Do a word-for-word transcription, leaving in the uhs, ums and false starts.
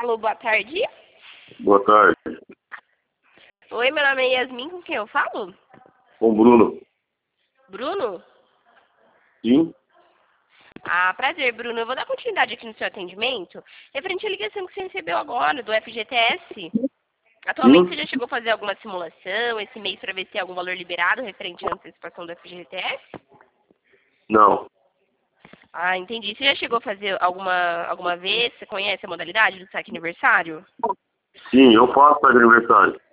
Alô, boa tarde. Boa tarde. Oi, meu nome é Yasmin, com quem eu falo? Com o Bruno. Bruno? Sim? Ah, prazer, Bruno. Eu vou dar continuidade aqui no seu atendimento. Referente à ligação que você recebeu agora do F G T S. Atualmente você Sim? já chegou a fazer alguma simulação esse mês para ver se tem algum valor liberado referente à antecipação do F G T S? Não. Ah, entendi. Você já chegou a fazer alguma, alguma vez? Você conhece a modalidade do saque aniversário? Sim, eu faço para aniversário.